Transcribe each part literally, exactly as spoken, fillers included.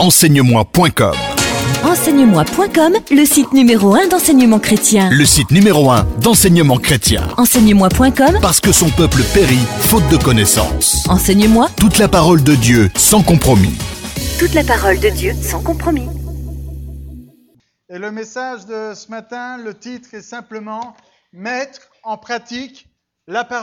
enseignemoi point com. enseignemoi point com, le site numéro un d'enseignement chrétien. Le site numéro un d'enseignement chrétien. enseignemoi point com, Parce que son peuple périt faute de connaissance. Enseigne-moi Toute la parole de Dieu sans compromis. toute la parole de Dieu sans compromis. Et le message de ce matin, le titre est simplement « Mettre en pratique la parole ».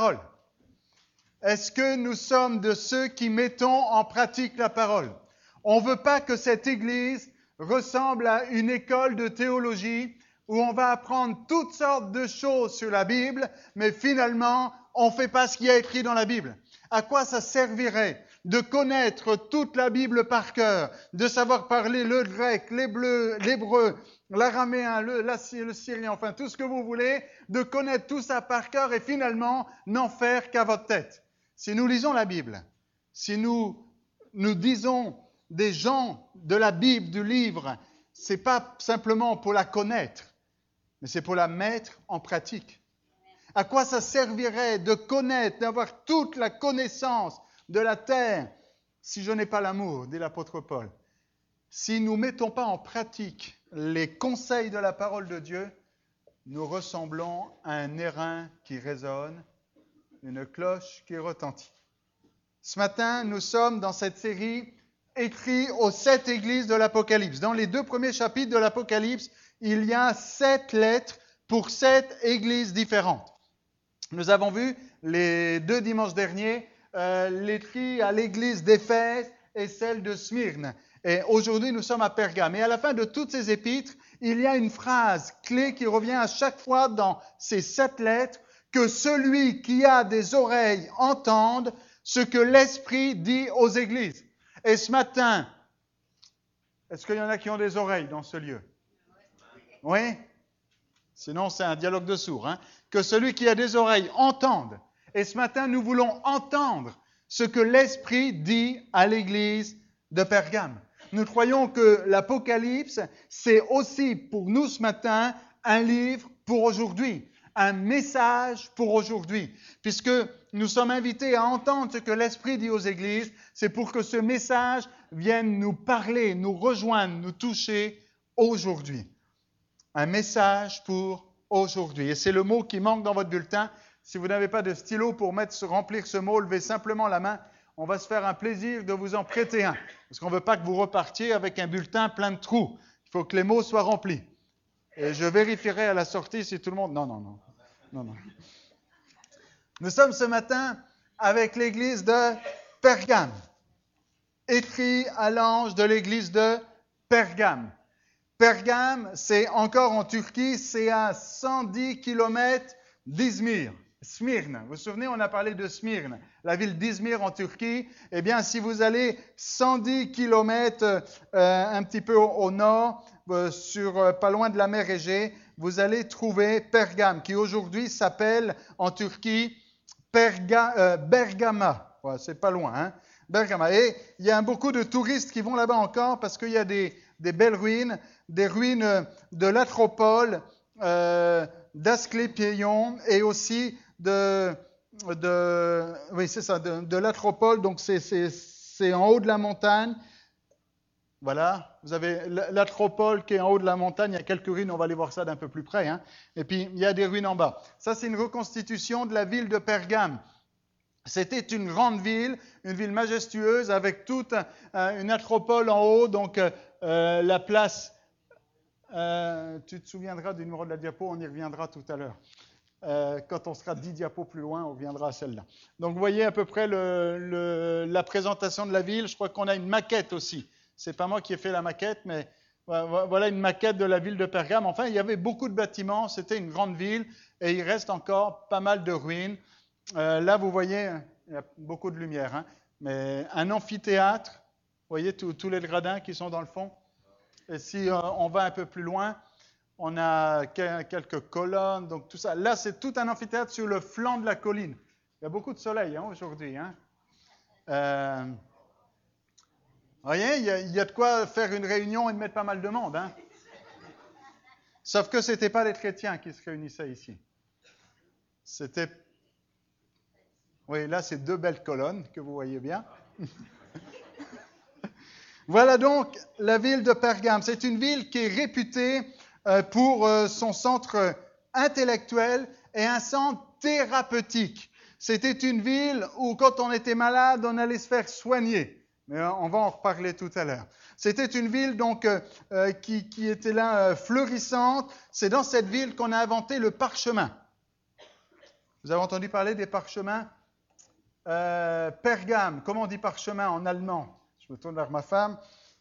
Est-ce que nous sommes de ceux qui mettons en pratique la parole? On ne veut pas que cette Église ressemble à une école de théologie où on va apprendre toutes sortes de choses sur la Bible, mais finalement, on ne fait pas ce qui est écrit dans la Bible. À quoi ça servirait de connaître toute la Bible par cœur, de savoir parler le grec, l'hébreu, l'hébreu, l'araméen, le, la, le syrien, enfin tout ce que vous voulez, de connaître tout ça par cœur et finalement n'en faire qu'à votre tête. Si nous lisons la Bible, si nous, nous disons des gens de la Bible, du livre, c'est pas simplement pour la connaître, mais c'est pour la mettre en pratique. À quoi ça servirait de connaître, d'avoir toute la connaissance de la terre, si je n'ai pas l'amour, dit l'apôtre Paul. Si nous ne mettons pas en pratique les conseils de la parole de Dieu, nous ressemblons à un airain qui résonne, une cloche qui retentit. Ce matin, nous sommes dans cette série écrite aux sept églises de l'Apocalypse. Dans les deux premiers chapitres de l'Apocalypse, il y a sept lettres pour sept églises différentes. Nous avons vu les deux dimanches derniers euh, l'écrit à l'église d'Éphèse et celle de Smyrne. Et aujourd'hui, nous sommes à Pergame. Et à la fin de toutes ces épîtres, il y a une phrase clé qui revient à chaque fois dans ces sept lettres, que celui qui a des oreilles entende ce que l'Esprit dit aux églises. Et ce matin, est-ce qu'il y en a qui ont des oreilles dans ce lieu? Oui? Sinon, c'est un dialogue de sourds. Hein? Que celui qui a des oreilles entende. Et ce matin, nous voulons entendre ce que l'Esprit dit à l'église de Pergame. Nous croyons que l'Apocalypse, c'est aussi pour nous ce matin un livre pour aujourd'hui, un message pour aujourd'hui. Puisque nous sommes invités à entendre ce que l'Esprit dit aux églises, c'est pour que ce message vienne nous parler, nous rejoindre, nous toucher aujourd'hui. Un message pour aujourd'hui. Et c'est le mot qui manque dans votre bulletin. Si vous n'avez pas de stylo pour mettre, remplir ce mot, levez simplement la main. On va se faire un plaisir de vous en prêter un. Parce qu'on ne veut pas que vous repartiez avec un bulletin plein de trous. Il faut que les mots soient remplis. Et je vérifierai à la sortie si tout le monde... Non, non, non. non, non. Nous sommes ce matin avec l'église de Pergame. Écrit à l'ange de l'église de Pergame. Pergame, c'est encore en Turquie, c'est à cent dix kilomètres d'Izmir. Smyrne, vous vous souvenez, on a parlé de Smyrne, la ville d'Izmir en Turquie. Eh bien, si vous allez cent dix kilomètres euh, un petit peu au, au nord, euh, sur, euh, pas loin de la mer Égée, vous allez trouver Pergame, qui aujourd'hui s'appelle en Turquie Perga, euh, Bergama. Ouais, c'est pas loin, hein? Bergama. Et il y a beaucoup de touristes qui vont là-bas encore parce qu'il y a des, des belles ruines, des ruines de l'Atropole, euh, d'Asclépieion et aussi de, de, oui, c'est ça, de, de l'Atropole. Donc, c'est, c'est, c'est en haut de la montagne. Voilà, vous avez l'Atropole qui est en haut de la montagne. Il y a quelques ruines, on va aller voir ça d'un peu plus près. Hein. Et puis, il y a des ruines en bas. Ça, c'est une reconstitution de la ville de Pergame. C'était une grande ville, une ville majestueuse avec toute euh, une Atropole en haut. Donc, euh, la place... Euh, tu te souviendras du numéro de la diapo, on y reviendra tout à l'heure. Euh, quand on sera dix diapos plus loin, on reviendra à celle-là. Donc, vous voyez à peu près le, le, la présentation de la ville. Je crois qu'on a une maquette aussi. C'est pas moi qui ai fait la maquette, mais voilà une maquette de la ville de Pergame. Enfin, il y avait beaucoup de bâtiments. C'était une grande ville et il reste encore pas mal de ruines. Euh, là, vous voyez, il y a beaucoup de lumière, hein, mais un amphithéâtre. Vous voyez tous les gradins qui sont dans le fond. Et si euh, on va un peu plus loin, on a quelques colonnes, donc tout ça. Là, c'est tout un amphithéâtre sur le flanc de la colline. Il y a beaucoup de soleil hein, aujourd'hui. Hein. Euh, vous voyez, il y, a, il y a de quoi faire une réunion et de mettre pas mal de monde. Hein. Sauf que ce n'étaient pas les chrétiens qui se réunissaient ici. C'était... Oui, là, c'est deux belles colonnes que vous voyez bien. Voilà donc la ville de Pergame. C'est une ville qui est réputée euh, pour euh, son centre intellectuel et un centre thérapeutique. C'était une ville où, quand on était malade, on allait se faire soigner. Mais euh, on va en reparler tout à l'heure. C'était une ville donc euh, euh, qui, qui était là euh, florissante. C'est dans cette ville qu'on a inventé le parchemin. Vous avez entendu parler des parchemins euh, Pergame. Comment on dit parchemin en allemand? Je me tourne vers ma femme.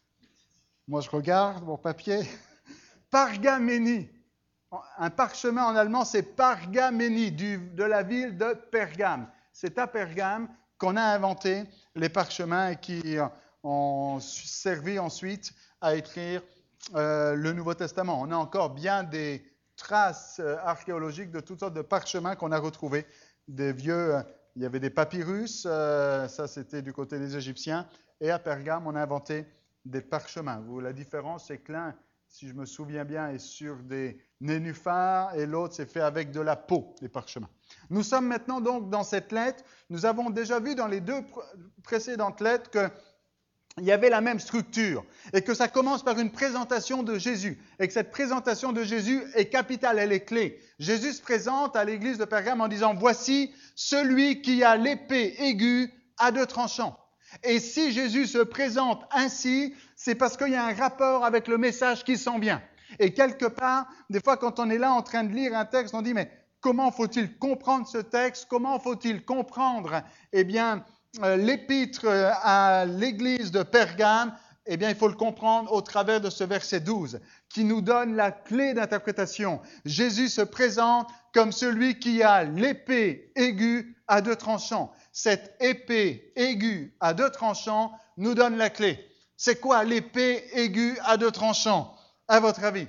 Moi, je regarde mon papier. Pargaménie. Un parchemin en allemand, c'est Pargaménie, du, de la ville de Pergame. C'est à Pergame qu'on a inventé les parchemins et qui ont servi ensuite à écrire euh, le Nouveau Testament. On a encore bien des traces euh, archéologiques de toutes sortes de parchemins qu'on a retrouvés. Des vieux, euh, il y avait des papyrus, euh, ça c'était du côté des Égyptiens. Et à Pergame, on a inventé des parchemins. La différence, c'est que l'un, si je me souviens bien, est sur des nénuphars et l'autre, c'est fait avec de la peau, les parchemins. Nous sommes maintenant donc dans cette lettre. Nous avons déjà vu dans les deux précédentes lettres qu'il y avait la même structure et que ça commence par une présentation de Jésus et que cette présentation de Jésus est capitale, elle est clé. Jésus se présente à l'église de Pergame en disant « Voici celui qui a l'épée aiguë à deux tranchants ». Et si Jésus se présente ainsi, c'est parce qu'il y a un rapport avec le message qui s'en vient. Et quelque part, des fois quand on est là en train de lire un texte, on dit mais comment faut-il comprendre ce texte? Comment faut-il comprendre eh bien, euh, l'épître à l'église de Pergame? Eh bien, il faut le comprendre au travers de ce verset douze qui nous donne la clé d'interprétation. Jésus se présente comme celui qui a l'épée aiguë à deux tranchants. Cette épée aiguë à deux tranchants nous donne la clé. C'est quoi l'épée aiguë à deux tranchants, à votre avis?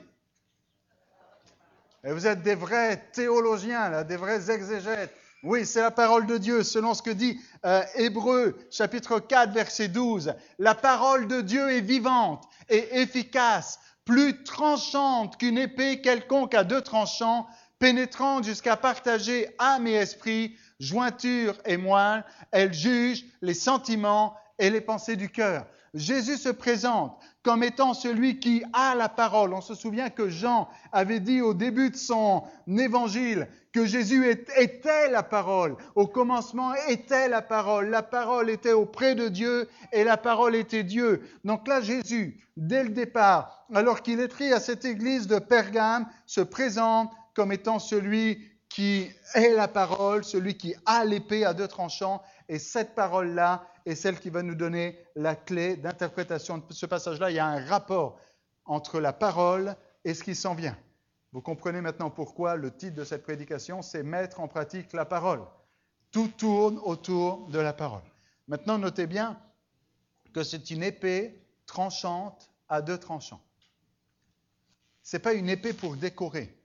Et vous êtes des vrais théologiens, là, des vrais exégètes. Oui, c'est la parole de Dieu, selon ce que dit euh, Hébreux, chapitre quatre, verset douze. La parole de Dieu est vivante et efficace, plus tranchante qu'une épée quelconque à deux tranchants, pénétrante jusqu'à partager âme et esprit, jointure et moelle. Elle juge les sentiments et les pensées du cœur. Jésus se présente comme étant celui qui a la parole. On se souvient que Jean avait dit au début de son évangile que Jésus était la parole. Au commencement était la parole. La parole était auprès de Dieu et la parole était Dieu. Donc là, Jésus, dès le départ, alors qu'il écrit à cette église de Pergame, se présente comme étant celui qui est la parole, celui qui a l'épée à deux tranchants. Et cette parole-là est celle qui va nous donner la clé d'interprétation de ce passage-là. Il y a un rapport entre la parole et ce qui s'en vient. Vous comprenez maintenant pourquoi le titre de cette prédication, c'est « Mettre en pratique la parole ». Tout tourne autour de la parole. Maintenant, notez bien que c'est une épée tranchante à deux tranchants. Ce n'est pas une épée pour décorer.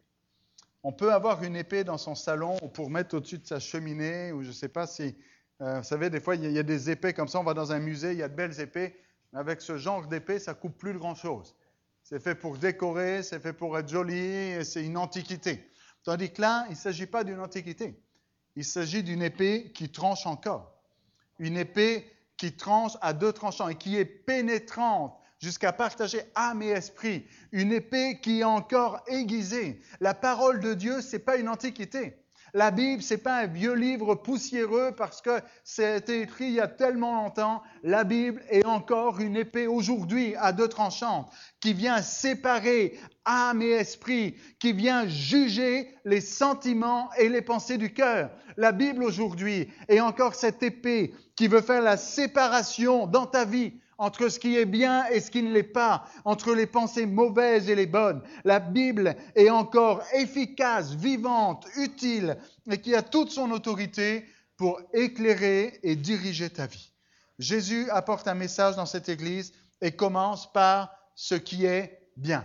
On peut avoir une épée dans son salon ou pour mettre au-dessus de sa cheminée, ou je ne sais pas si... Euh, vous savez, des fois, il y, a, il y a des épées comme ça, on va dans un musée, il y a de belles épées. Mais avec ce genre d'épée, ça ne coupe plus de grand-chose. C'est fait pour décorer, c'est fait pour être joli, et c'est une antiquité. Tandis que là, il ne s'agit pas d'une antiquité. Il s'agit d'une épée qui tranche encore. Une épée qui tranche à deux tranchants et qui est pénétrante jusqu'à partager âme et esprit. Une épée qui est encore aiguisée. La parole de Dieu, ce n'est pas une antiquité. La Bible, ce n'est pas un vieux livre poussiéreux parce que ça a été écrit il y a tellement longtemps. La Bible est encore une épée aujourd'hui à deux tranchants qui vient séparer âme et esprit, qui vient juger les sentiments et les pensées du cœur. La Bible aujourd'hui est encore cette épée qui veut faire la séparation dans ta vie entre ce qui est bien et ce qui ne l'est pas, entre les pensées mauvaises et les bonnes. La Bible est encore efficace, vivante, utile et qui a toute son autorité pour éclairer et diriger ta vie. Jésus apporte un message dans cette église et commence par ce qui est bien.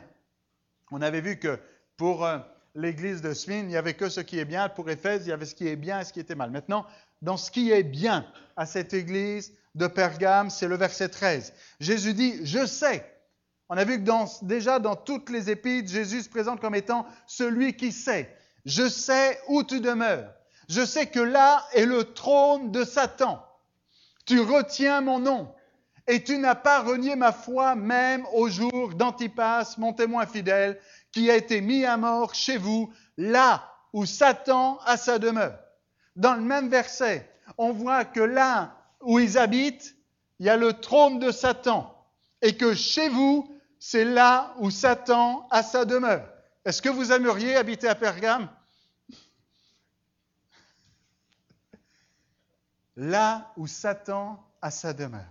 On avait vu que pour euh, l'église de Smyrne, il n'y avait que ce qui est bien. Pour Éphèse, il y avait ce qui est bien et ce qui était mal. Maintenant, dans ce qui est bien à cette église de Pergame, c'est le verset treize. Jésus dit « Je sais ». On a vu que dans, déjà dans toutes les épîtres, Jésus se présente comme étant celui qui sait. « Je sais où tu demeures. Je sais que là est le trône de Satan. Tu retiens mon nom Et tu n'as pas renié ma foi même au jour d'Antipas, mon témoin fidèle, qui a été mis à mort chez vous, là où Satan a sa demeure. Dans le même verset, on voit que là où ils habitent, il y a le trône de Satan. Et que chez vous, c'est là où Satan a sa demeure. Est-ce que vous aimeriez habiter à Pergame? Là où Satan a sa demeure.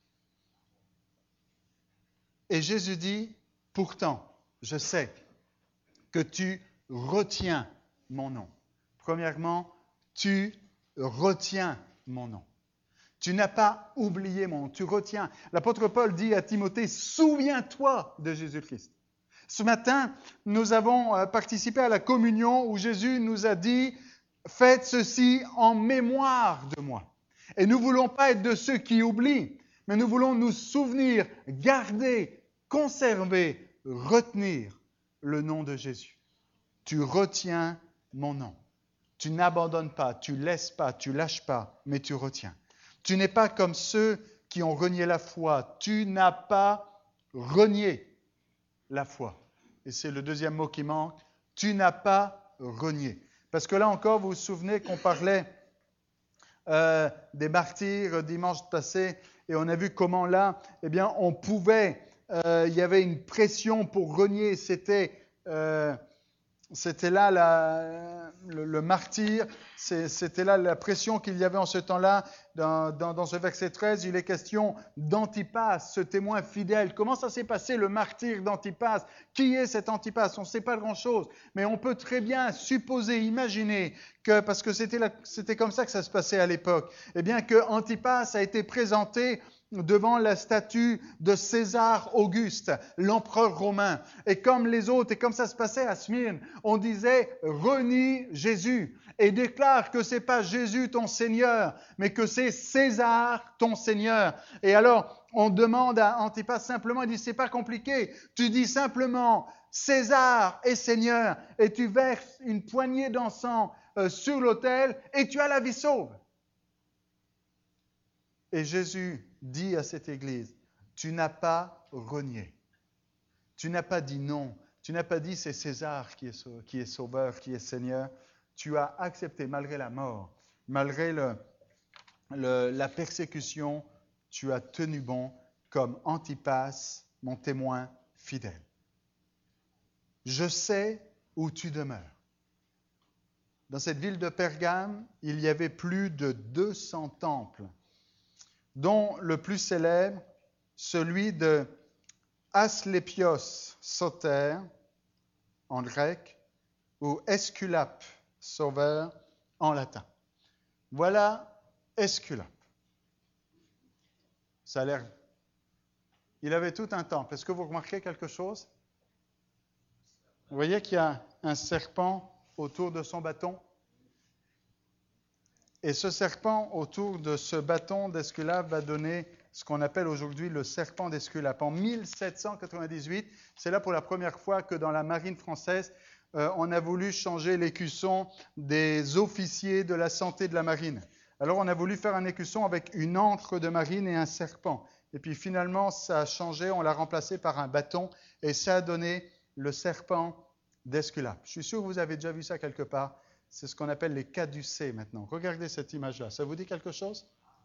Et Jésus dit, pourtant, je sais que tu retiens mon nom. Premièrement, tu retiens mon nom. Tu n'as pas oublié mon nom, tu retiens. L'apôtre Paul dit à Timothée, souviens-toi de Jésus-Christ. Ce matin, nous avons participé à la communion où Jésus nous a dit, faites ceci en mémoire de moi. Et nous ne voulons pas être de ceux qui oublient, mais nous voulons nous souvenir, garder, conserver, retenir le nom de Jésus. Tu retiens mon nom. Tu n'abandonnes pas, tu ne laisses pas, tu ne lâches pas, mais tu retiens. Tu n'es pas comme ceux qui ont renié la foi. Tu n'as pas renié la foi. Et c'est le deuxième mot qui manque. Tu n'as pas renié. Parce que là encore, vous vous souvenez qu'on parlait euh, des martyrs dimanche passé, et on a vu comment là, eh bien, on pouvait, euh, il y avait une pression pour renier. C'était, euh, c'était là la, le, le martyr, c'est, c'était là la pression qu'il y avait en ce temps-là. Dans, dans, dans ce verset treize, il est question d'Antipas, ce témoin fidèle. Comment ça s'est passé, le martyr d'Antipas? Qui est cet Antipas? On ne sait pas grand-chose, mais on peut très bien supposer, imaginer que, parce que c'était, la, c'était comme ça que ça se passait à l'époque, eh bien que Antipas a été présenté devant la statue de César Auguste, l'empereur romain. Et comme les autres, et comme ça se passait à Smyrne, on disait « renie Jésus » et déclare que ce n'est pas Jésus ton Seigneur, mais que c'est César ton Seigneur. Et alors, on demande à Antipas simplement, il dit « c'est pas compliqué, tu dis simplement César est Seigneur et tu verses une poignée d'encens euh, sur l'autel et tu as la vie sauve. » Et Jésus dit à cette église, tu n'as pas renié. Tu n'as pas dit non. Tu n'as pas dit c'est César qui est, qui est sauveur, qui est Seigneur. Tu as accepté malgré la mort, malgré le, le, la persécution, tu as tenu bon comme Antipas, mon témoin fidèle. Je sais où tu demeures. Dans cette ville de Pergame, il y avait plus de deux cents temples, dont le plus célèbre, celui de Asclépios Soter, en grec, ou Esculape Sauveur, en latin. Voilà Esculape. Ça a l'air... Il avait tout un temple. Est-ce que vous remarquez quelque chose? Vous voyez qu'il y a un serpent autour de son bâton? Et ce serpent autour de ce bâton d'Esculape va donner ce qu'on appelle aujourd'hui le serpent d'Esculape. En mille sept cent quatre-vingt-dix-huit, c'est là pour la première fois que dans la marine française, euh, on a voulu changer l'écusson des officiers de la santé de la marine. Alors on a voulu faire un écusson avec une ancre de marine et un serpent. Et puis finalement, ça a changé, on l'a remplacé par un bâton et ça a donné le serpent d'Esculape. Je suis sûr que vous avez déjà vu ça quelque part. C'est ce qu'on appelle les caducées maintenant. Regardez cette image-là. Ça vous dit quelque chose?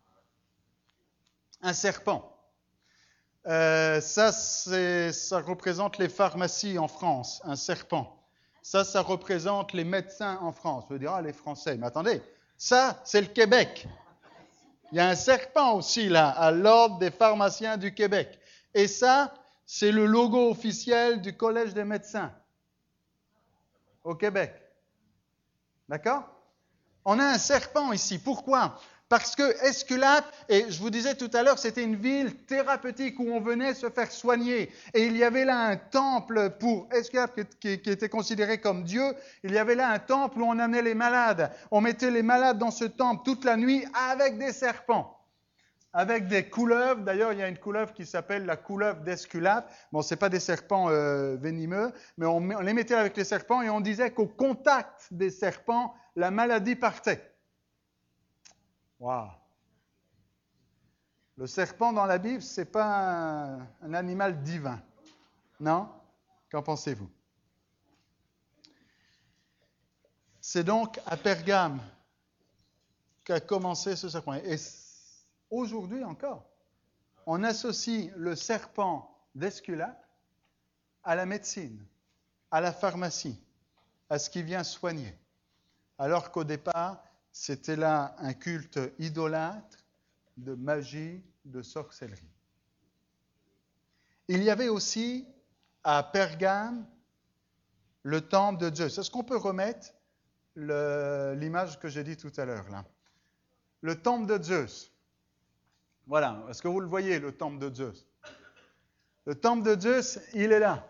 Un serpent. Euh, ça, c'est, ça représente les pharmacies en France, un serpent. Ça, ça représente les médecins en France. Vous direz, ah, les Français. Mais attendez, ça, c'est le Québec. Il y a un serpent aussi là, à l'ordre des pharmaciens du Québec. Et ça, c'est le logo officiel du Collège des médecins au Québec. D'accord? On a un serpent ici. Pourquoi? Parce que Esculape, et je vous disais tout à l'heure, c'était une ville thérapeutique où on venait se faire soigner. Et il y avait là un temple pour Esculape qui, qui était considéré comme Dieu. Il y avait là un temple où on amenait les malades. On mettait les malades dans ce temple toute la nuit avec des serpents, avec des couleuvres. D'ailleurs, il y a une couleuvre qui s'appelle la couleuvre d'Esculape. Bon, ce n'est pas des serpents euh, venimeux, mais on, on les mettait avec les serpents et on disait qu'au contact des serpents, la maladie partait. Wow. Le serpent dans la Bible, ce n'est pas un, un animal divin. Non? Qu'en pensez-vous? C'est donc à Pergame qu'a commencé ce serpent. Et aujourd'hui encore, on associe le serpent d'Esculape à la médecine, à la pharmacie, à ce qui vient soigner. Alors qu'au départ, c'était là un culte idolâtre de magie, de sorcellerie. Il y avait aussi à Pergame le temple de Zeus. Est-ce qu'on peut remettre le, l'image que j'ai dit tout à l'heure là? Le temple de Zeus. Voilà, est-ce que vous le voyez, le temple de Zeus? Le temple de Zeus, il est là.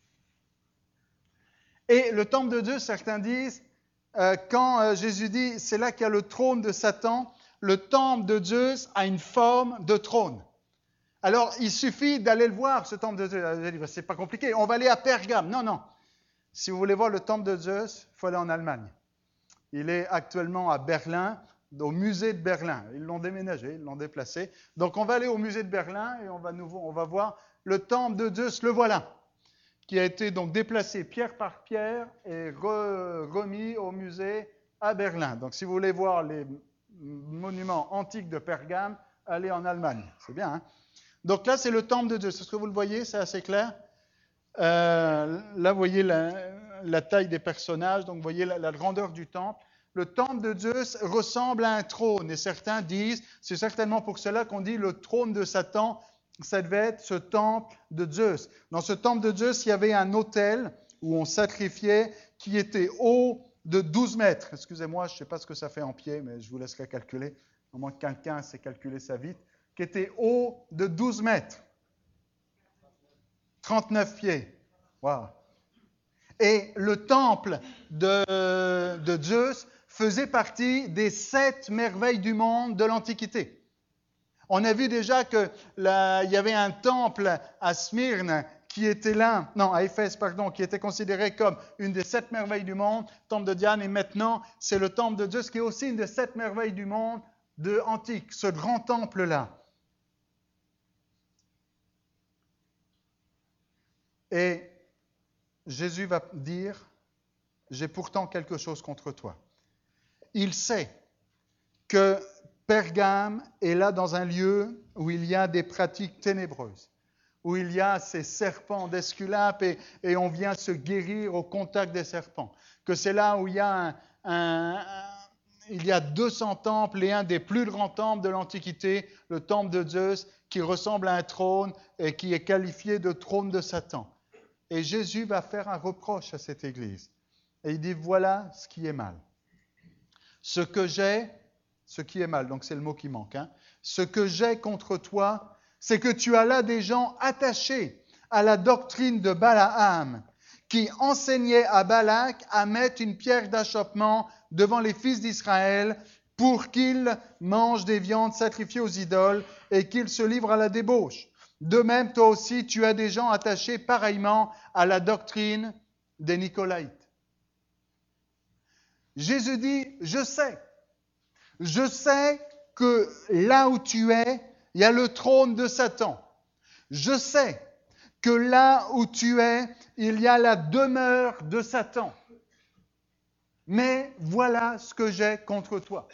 Et le temple de Zeus, certains disent, euh, quand euh, Jésus dit, c'est là qu'il y a le trône de Satan, le temple de Zeus a une forme de trône. Alors, il suffit d'aller le voir, ce temple de Zeus. Vous allez dire, c'est pas compliqué, on va aller à Pergame. Non, non. Si vous voulez voir le temple de Zeus, il faut aller en Allemagne. Il est actuellement à Berlin, au musée de Berlin. Ils l'ont déménagé, ils l'ont déplacé. Donc, on va aller au musée de Berlin et on va, nouveau, on va voir le temple de Zeus, le voilà, qui a été donc déplacé pierre par pierre et re, remis au musée à Berlin. Donc, si vous voulez voir les monuments antiques de Pergame, allez en Allemagne. C'est bien, hein? Donc là, c'est le temple de Zeus. Est-ce que vous le voyez? C'est assez clair. Euh, là, vous voyez la, la taille des personnages, donc vous voyez la, la grandeur du temple. Le temple de Zeus ressemble à un trône, et certains disent, c'est certainement pour cela qu'on dit le trône de Satan, ça devait être ce temple de Zeus. Dans ce temple de Zeus, il y avait un autel où on sacrifiait qui était haut de douze mètres. Excusez-moi, je ne sais pas ce que ça fait en pied, mais je vous laisserai calculer, au moins que quelqu'un sait calculer ça vite, qui était haut de douze mètres. trente-neuf pieds. Wow. Et le temple de, de Zeus faisait partie des sept merveilles du monde de l'Antiquité. On a vu déjà qu'il y avait un temple à Smyrne qui était là, non, à Éphèse, pardon, qui était considéré comme une des sept merveilles du monde, temple de Diane, et maintenant, c'est le temple de Zeus qui est aussi une des sept merveilles du monde de antique, ce grand temple-là. Et Jésus va dire, j'ai pourtant quelque chose contre toi. Il sait que Pergame est là dans un lieu où il y a des pratiques ténébreuses, où il y a ces serpents d'Esculape et, et on vient se guérir au contact des serpents. Que c'est là où il y a, un, un, un, il y a deux cents temples et un des plus grands temples de l'Antiquité, le temple de Zeus, qui ressemble à un trône et qui est qualifié de trône de Satan. Et Jésus va faire un reproche à cette église. Et il dit, voilà ce qui est mal. Ce que j'ai, ce qui est mal, donc c'est le mot qui manque, hein. Ce que j'ai contre toi, c'est que tu as là des gens attachés à la doctrine de Balaam, qui enseignait à Balak à mettre une pierre d'achoppement devant les fils d'Israël pour qu'ils mangent des viandes sacrifiées aux idoles et qu'ils se livrent à la débauche. De même, toi aussi, tu as des gens attachés pareillement à la doctrine des Nicolaïtes. Jésus dit, je sais, je sais que là où tu es, il y a le trône de Satan. Je sais que là où tu es, il y a la demeure de Satan. Mais voilà ce que j'ai contre toi.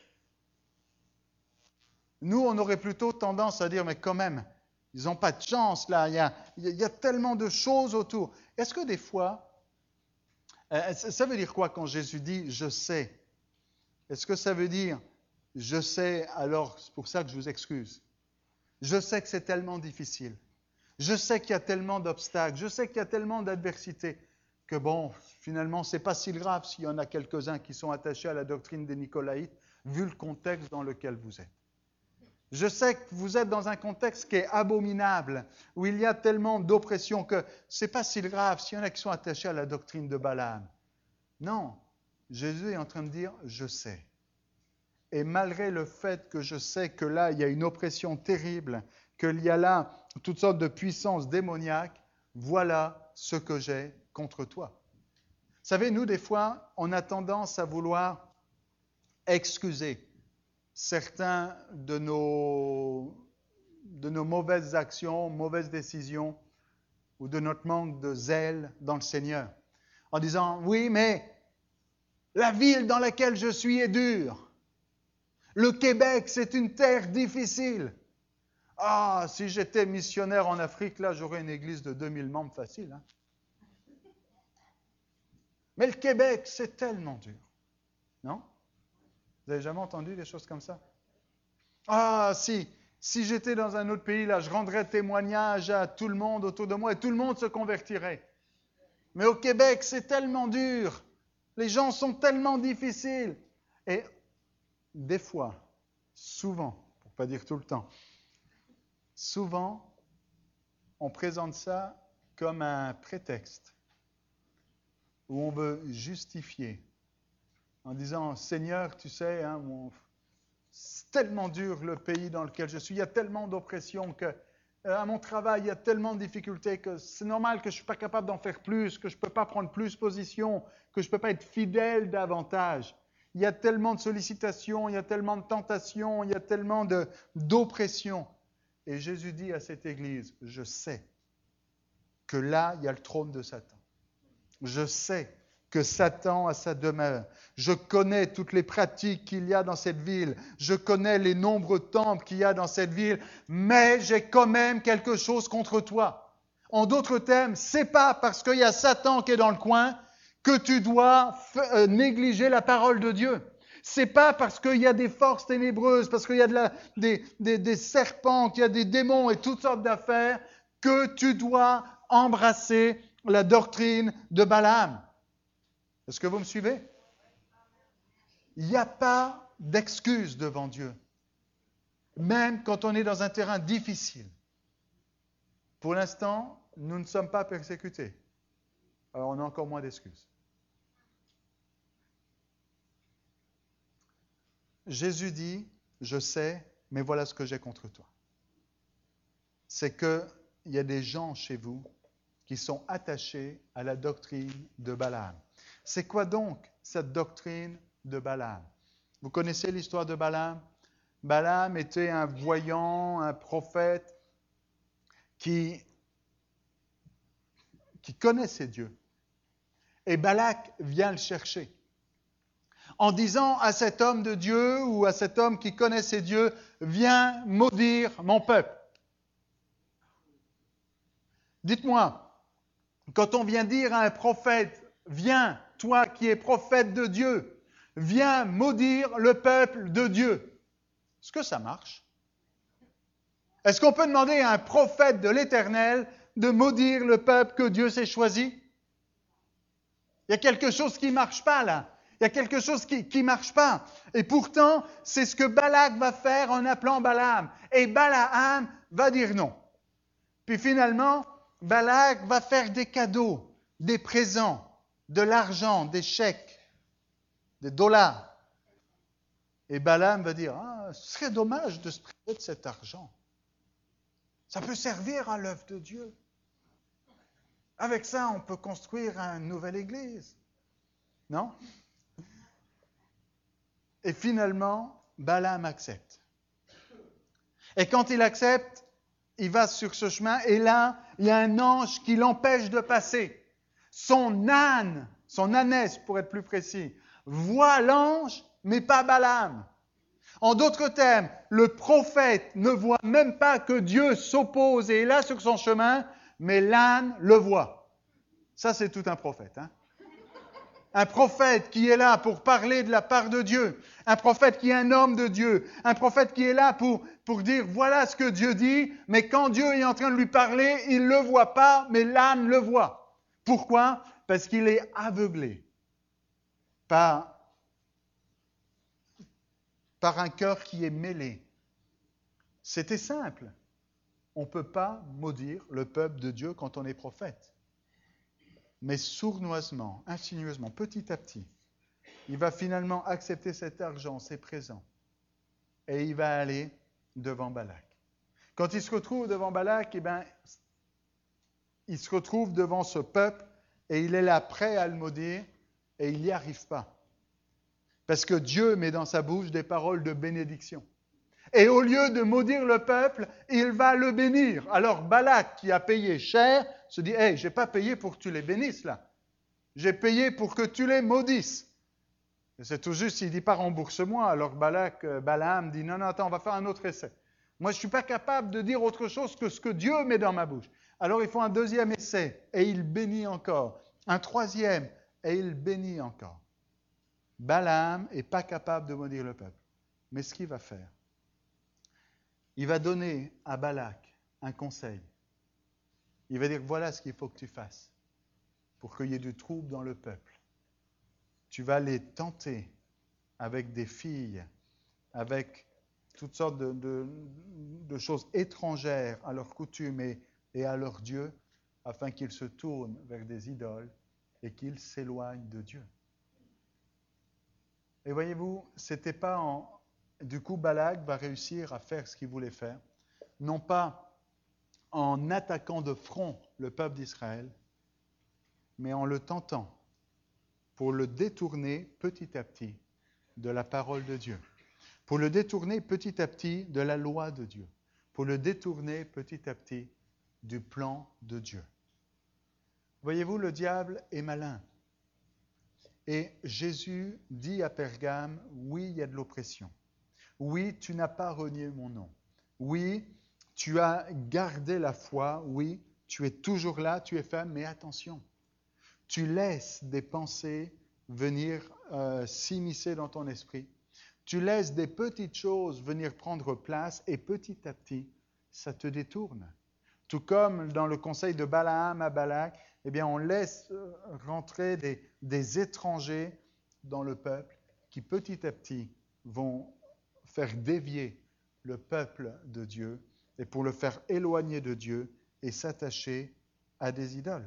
Nous, on aurait plutôt tendance à dire, mais quand même, ils n'ont pas de chance là, il y, a, il y a tellement de choses autour. Est-ce que des fois, euh, ça veut dire quoi quand Jésus dit « je sais » ? Est-ce que ça veut dire « je sais, alors c'est pour ça que je vous excuse ». Je sais que c'est tellement difficile. Je sais qu'il y a tellement d'obstacles. Je sais qu'il y a tellement d'adversités que bon, finalement, ce n'est pas si grave s'il y en a quelques-uns qui sont attachés à la doctrine des Nicolaïtes, vu le contexte dans lequel vous êtes. Je sais que vous êtes dans un contexte qui est abominable, où il y a tellement d'oppression que ce n'est pas si grave s'il y en a qui sont attachés à la doctrine de Balaam. Non, Jésus est en train de dire « je sais ». Et malgré le fait que je sais que là, il y a une oppression terrible, qu'il y a là toutes sortes de puissances démoniaques, voilà ce que j'ai contre toi. Vous savez, nous, des fois, on a tendance à vouloir excuser certains de nos de nos mauvaises actions, mauvaises décisions, ou de notre manque de zèle dans le Seigneur. En disant, oui, mais la ville dans laquelle je suis est dure. Le Québec, c'est une terre difficile. Ah, si j'étais missionnaire en Afrique, là, j'aurais une église de deux mille membres facile. Hein? Mais le Québec, c'est tellement dur. Non? Vous n'avez jamais entendu des choses comme ça? Ah, si, si j'étais dans un autre pays, là, je rendrais témoignage à tout le monde autour de moi et tout le monde se convertirait. Mais au Québec, c'est tellement dur. Les gens sont tellement difficiles. Et des fois, souvent, pour ne pas dire tout le temps, souvent, on présente ça comme un prétexte où on veut justifier en disant, Seigneur, tu sais, hein, mon, c'est tellement dur le pays dans lequel je suis, il y a tellement d'oppression que euh, à mon travail, il y a tellement de difficultés que c'est normal que je ne suis pas capable d'en faire plus, que je ne peux pas prendre plus position, que je ne peux pas être fidèle davantage. Il y a tellement de sollicitations, il y a tellement de tentations, il y a tellement de, d'oppression. Et Jésus dit à cette église, je sais que là, il y a le trône de Satan. Je sais que Satan a sa demeure. Je connais toutes les pratiques qu'il y a dans cette ville. Je connais les nombreux temples qu'il y a dans cette ville. Mais j'ai quand même quelque chose contre toi. En d'autres termes, c'est pas parce qu'il y a Satan qui est dans le coin que tu dois f- euh, négliger la parole de Dieu. C'est pas parce qu'il y a des forces ténébreuses, parce qu'il y a de la, des, des, des serpents, qu'il y a des démons et toutes sortes d'affaires, que tu dois embrasser la doctrine de Balaam. Est-ce que vous me suivez? Il n'y a pas d'excuse devant Dieu, même quand on est dans un terrain difficile. Pour l'instant, nous ne sommes pas persécutés. Alors on a encore moins d'excuses. Jésus dit, je sais, mais voilà ce que j'ai contre toi. C'est qu'il y a des gens chez vous qui sont attachés à la doctrine de Balaam. C'est quoi donc cette doctrine de Balaam? Vous connaissez l'histoire de Balaam? Balaam était un voyant, un prophète qui, qui connaissait Dieu. Et Balak vient le chercher en disant à cet homme de Dieu ou à cet homme qui connaissait Dieu, viens maudire mon peuple. Dites-moi, quand on vient dire à un prophète, viens, toi qui es prophète de Dieu, viens maudire le peuple de Dieu, est-ce que ça marche? Est-ce qu'on peut demander à un prophète de l'Éternel de maudire le peuple que Dieu s'est choisi? Il y a quelque chose qui ne marche pas là. Il y a quelque chose qui ne marche pas. Et pourtant, c'est ce que Balak va faire en appelant Balaam. Et Balaam va dire non. Puis finalement, Balak va faire des cadeaux, des présents, de l'argent, des chèques, des dollars. Et Balaam va dire, ah, ce serait dommage de se priver de cet argent. Ça peut servir à l'œuvre de Dieu. Avec ça, on peut construire une nouvelle église. Non? Et finalement, Balaam accepte. Et quand il accepte, il va sur ce chemin et là, il y a un ange qui l'empêche de passer. Son âne, son ânesse pour être plus précis, voit l'ange, mais pas Balaam. En d'autres termes, le prophète ne voit même pas que Dieu s'oppose et est là sur son chemin, mais l'âne le voit. Ça, c'est tout un prophète, hein? Un prophète qui est là pour parler de la part de Dieu. Un prophète qui est un homme de Dieu. Un prophète qui est là pour, pour dire voilà ce que Dieu dit, mais quand Dieu est en train de lui parler, il ne le voit pas, mais l'âne le voit. Pourquoi? Parce qu'il est aveuglé par, par un cœur qui est mêlé. C'était simple. On ne peut pas maudire le peuple de Dieu quand on est prophète. Mais sournoisement, insinueusement, petit à petit, il va finalement accepter cet argent, ces présents, et il va aller devant Balak. Quand il se retrouve devant Balak, eh ben, il se retrouve devant ce peuple, et il est là prêt à le maudire, et il n'y arrive pas. Parce que Dieu met dans sa bouche des paroles de bénédiction. Et au lieu de maudire le peuple, il va le bénir. Alors Balak, qui a payé cher, se dit « Hey, je n'ai pas payé pour que tu les bénisses là. J'ai payé pour que tu les maudisses. » Et c'est tout juste, il dit « Pas rembourse-moi. » Alors Balak, euh, Balaam dit « Non, non, attends, on va faire un autre essai. Moi, je ne suis pas capable de dire autre chose que ce que Dieu met dans ma bouche. » Alors il faut un deuxième essai, et il bénit encore. Un troisième, et il bénit encore. Balaam n'est pas capable de maudire le peuple. Mais ce qu'il va faire, il va donner à Balak un conseil. Il va dire, voilà ce qu'il faut que tu fasses pour qu'il y ait du trouble dans le peuple. Tu vas les tenter avec des filles, avec toutes sortes de, de, de choses étrangères à leurs coutumes et, et à leur Dieu, afin qu'ils se tournent vers des idoles et qu'ils s'éloignent de Dieu. Et voyez-vous, c'était pas en... Du coup, Balak va réussir à faire ce qu'il voulait faire, non pas en attaquant de front le peuple d'Israël, mais en le tentant pour le détourner petit à petit de la parole de Dieu, pour le détourner petit à petit de la loi de Dieu, pour le détourner petit à petit du plan de Dieu. Voyez-vous, le diable est malin. Et Jésus dit à Pergame, oui, il y a de l'oppression. Oui, tu n'as pas renié mon nom. Oui, tu as gardé la foi. Oui, tu es toujours là, tu es ferme, mais attention. Tu laisses des pensées venir euh, s'immiscer dans ton esprit. Tu laisses des petites choses venir prendre place et petit à petit, ça te détourne. Tout comme dans le conseil de Balaam à Balak, eh bien, on laisse rentrer des, des étrangers dans le peuple qui petit à petit vont faire dévier le peuple de Dieu et pour le faire éloigner de Dieu et s'attacher à des idoles.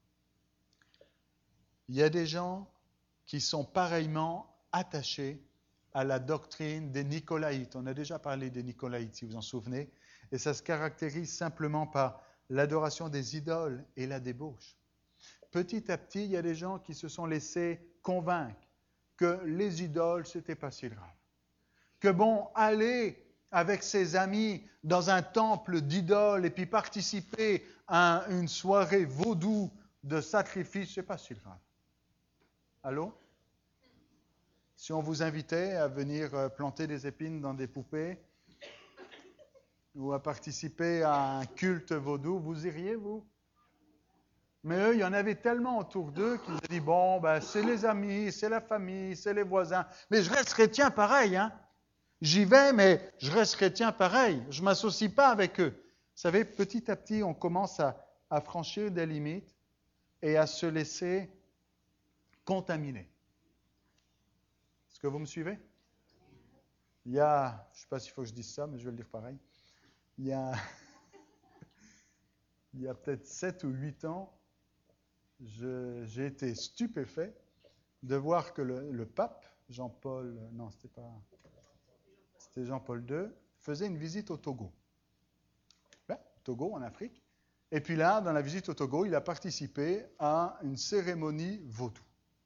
Il y a des gens qui sont pareillement attachés à la doctrine des Nicolaïtes. On a déjà parlé des Nicolaïtes, si vous en souvenez, et ça se caractérise simplement par l'adoration des idoles et la débauche. Petit à petit, il y a des gens qui se sont laissés convaincre que les idoles, ce n'était pas si grave. Que bon, aller avec ses amis dans un temple d'idoles et puis participer à une soirée vaudou de sacrifice, ce n'est pas si grave. Allô? Si on vous invitait à venir planter des épines dans des poupées ou à participer à un culte vaudou, vous iriez, vous? Mais eux, il y en avait tellement autour d'eux qu'ils ont dit, bon, ben, c'est les amis, c'est la famille, c'est les voisins. Mais je reste chrétien pareil, hein. J'y vais, mais je reste chrétien pareil. Je ne m'associe pas avec eux. Vous savez, petit à petit, on commence à, à franchir des limites et à se laisser contaminer. Est-ce que vous me suivez? Il y a, je ne sais pas s'il faut que je dise ça, mais je vais le dire pareil. Il y a, il y a peut-être sept ou huit ans, je, j'ai été stupéfait de voir que le, le pape, Jean-Paul, non, c'était pas, c'était Jean-Paul deux, faisait une visite au Togo. Ben, Togo, en Afrique. Et puis là, dans la visite au Togo, il a participé à une cérémonie vaudou.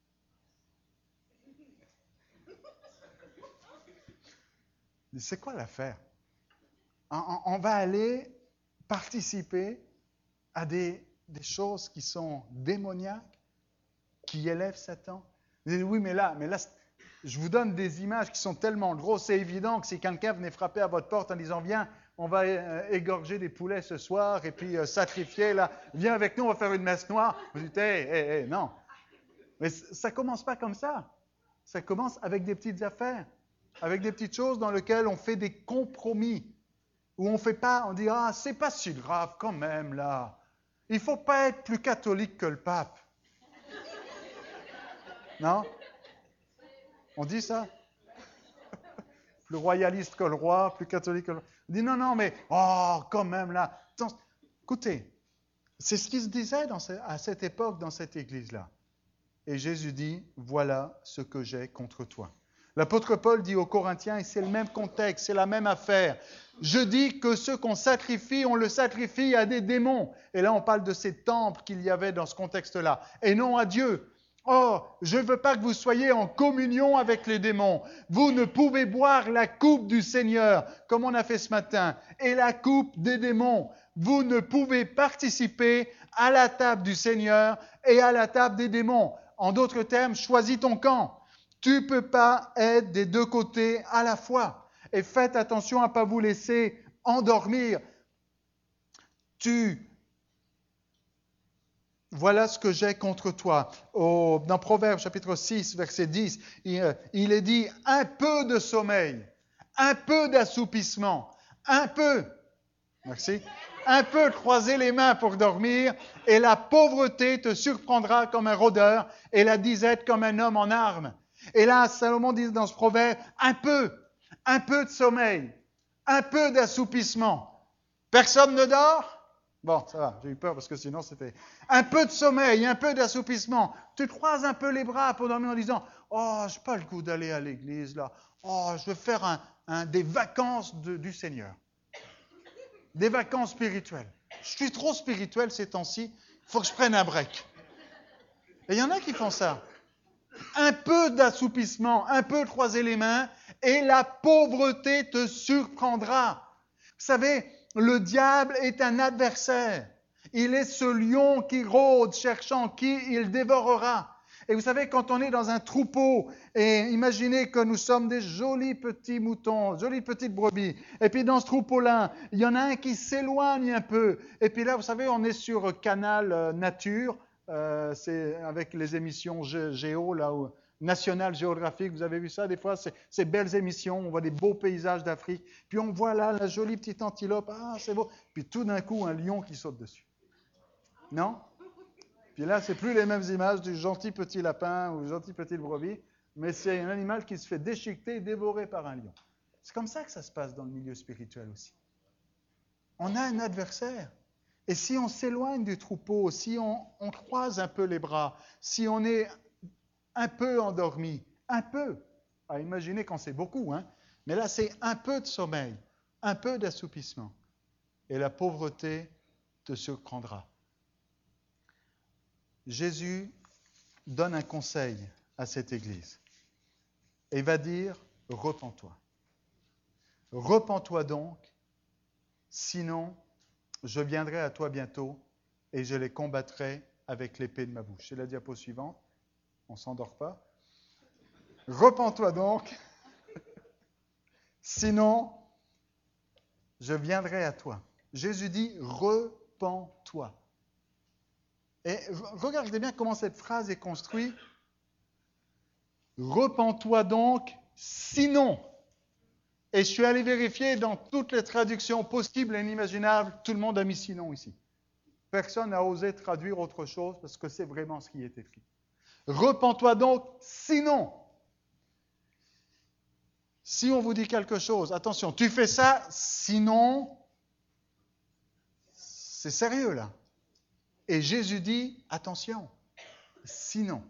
C'est quoi l'affaire? On, on va aller participer à des, des choses qui sont démoniaques, qui élèvent Satan. Vous dites, oui, mais là, mais là, je vous donne des images qui sont tellement grosses, c'est évident que si quelqu'un venait frapper à votre porte en disant, viens, on va euh, égorger des poulets ce soir et puis euh, sacrifier, là, viens avec nous, on va faire une messe noire. Vous dites, hé, hé, hé, non. Mais ça ne commence pas comme ça. Ça commence avec des petites affaires, avec des petites choses dans lesquelles on fait des compromis, où on fait pas, on dit, ah, c'est pas si grave quand même, là. Il ne faut pas être plus catholique que le pape. Non? On dit ça? Plus royaliste que le roi, plus catholique que le roi. On dit, non, non, mais, oh, quand même, là. Attends, écoutez, c'est ce qui se disait dans ce, à cette époque, dans cette église-là. Et Jésus dit, voilà ce que j'ai contre toi. L'apôtre Paul dit aux Corinthiens, et c'est le même contexte, c'est la même affaire. Je dis que ceux qu'on sacrifie, on le sacrifie à des démons. Et là, on parle de ces temples qu'il y avait dans ce contexte-là, et non à Dieu. Oh, je ne veux pas que vous soyez en communion avec les démons. Vous ne pouvez boire la coupe du Seigneur, comme on a fait ce matin, et la coupe des démons. Vous ne pouvez participer à la table du Seigneur et à la table des démons. En d'autres termes, choisis ton camp. Tu ne peux pas être des deux côtés à la fois. Et faites attention à ne pas vous laisser endormir. Tu... Voilà ce que j'ai contre toi. Au, dans Proverbes chapitre six, verset dix, il, il est dit un peu de sommeil, un peu d'assoupissement, un peu, merci, un peu croiser les mains pour dormir, et la pauvreté te surprendra comme un rôdeur, et la disette comme un homme en armes. Et là, Salomon dit dans ce proverbe, un peu, un peu de sommeil, un peu d'assoupissement. Personne ne dort? Bon, ça va, j'ai eu peur parce que sinon c'était un peu de sommeil, un peu d'assoupissement. Tu croises un peu les bras pour dormir en disant « Oh, je n'ai pas le goût d'aller à l'église là. Oh, je veux faire un, un, des vacances de, du Seigneur. Des vacances spirituelles. Je suis trop spirituel ces temps-ci, il faut que je prenne un break. » Et il y en a qui font ça. Un peu d'assoupissement, un peu de croiser les mains et la pauvreté te surprendra. Vous savez, le diable est un adversaire. Il est ce lion qui rôde, cherchant qui il dévorera. Et vous savez, quand on est dans un troupeau, et imaginez que nous sommes des jolis petits moutons, jolies petites brebis, et puis dans ce troupeau-là, il y en a un qui s'éloigne un peu. Et puis là, vous savez, on est sur Canal euh, Nature, euh, c'est avec les émissions Gé- Géo, là où... National Géographique, vous avez vu ça des fois, c'est, ces belles émissions, on voit des beaux paysages d'Afrique, puis on voit là la jolie petite antilope, ah c'est beau, puis tout d'un coup un lion qui saute dessus. Non? Puis là, c'est plus les mêmes images du gentil petit lapin ou gentil petite brebis, mais c'est un animal qui se fait déchiqueter et dévorer par un lion. C'est comme ça que ça se passe dans le milieu spirituel aussi. On a un adversaire. Et si on s'éloigne du troupeau, si on, on croise un peu les bras, si on est un peu endormi, un peu. À imaginer quand c'est beaucoup, hein. Mais là, c'est un peu de sommeil, un peu d'assoupissement. Et la pauvreté te surprendra. Jésus donne un conseil à cette Église. Et il va dire, repens-toi. Repens-toi donc, sinon je viendrai à toi bientôt et je les combattrai avec l'épée de ma bouche. C'est la diapo suivante. On ne s'endort pas. Repens-toi donc, sinon je viendrai à toi. Jésus dit, repens-toi. Et regardez bien comment cette phrase est construite. Repens-toi donc, sinon. Et je suis allé vérifier dans toutes les traductions possibles et inimaginables, tout le monde a mis sinon ici. Personne n'a osé traduire autre chose parce que c'est vraiment ce qui est écrit. Repens-toi donc, sinon. Si on vous dit quelque chose, attention, tu fais ça, sinon, c'est sérieux là. Et Jésus dit, attention, sinon.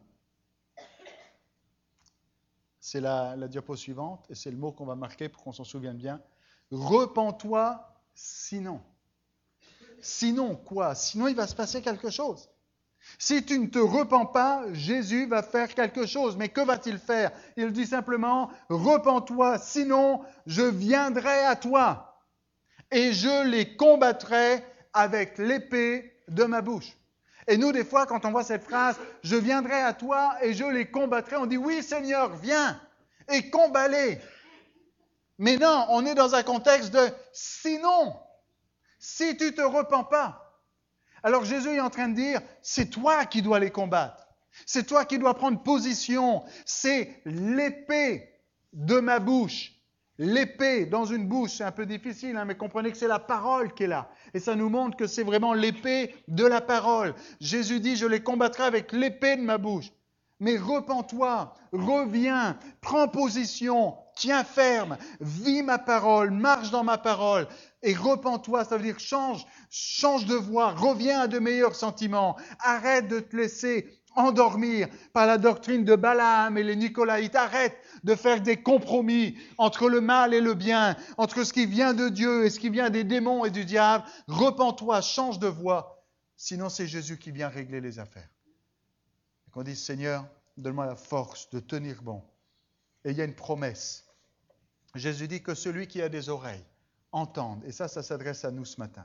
C'est la, la diapo suivante, et c'est le mot qu'on va marquer pour qu'on s'en souvienne bien. Repens-toi, sinon. Sinon quoi? Sinon, il va se passer quelque chose. Si tu ne te repens pas, Jésus va faire quelque chose. Mais que va-t-il faire? Il dit simplement, repens-toi, sinon je viendrai à toi et je les combattrai avec l'épée de ma bouche. Et nous, des fois, quand on voit cette phrase, je viendrai à toi et je les combattrai, on dit, oui Seigneur, viens et combat-les. Mais non, on est dans un contexte de sinon, si tu ne te repens pas. Alors Jésus est en train de dire, c'est toi qui dois les combattre. C'est toi qui dois prendre position. C'est l'épée de ma bouche. L'épée dans une bouche, c'est un peu difficile, hein, mais comprenez que c'est la parole qui est là. Et ça nous montre que c'est vraiment l'épée de la parole. Jésus dit, je les combattrai avec l'épée de ma bouche. Mais repens-toi, reviens, prends position, tiens ferme, vis ma parole, marche dans ma parole. Et repens-toi, ça veut dire change, change de voie, reviens à de meilleurs sentiments. Arrête de te laisser endormir par la doctrine de Balaam et les Nicolaïtes. Arrête de faire des compromis entre le mal et le bien, entre ce qui vient de Dieu et ce qui vient des démons et du diable. Repens-toi, change de voie. Sinon, c'est Jésus qui vient régler les affaires. qu'on dise, Seigneur, donne-moi la force de tenir bon. Et il y a une promesse. Jésus dit que celui qui a des oreilles entende. Et ça, ça s'adresse à nous ce matin.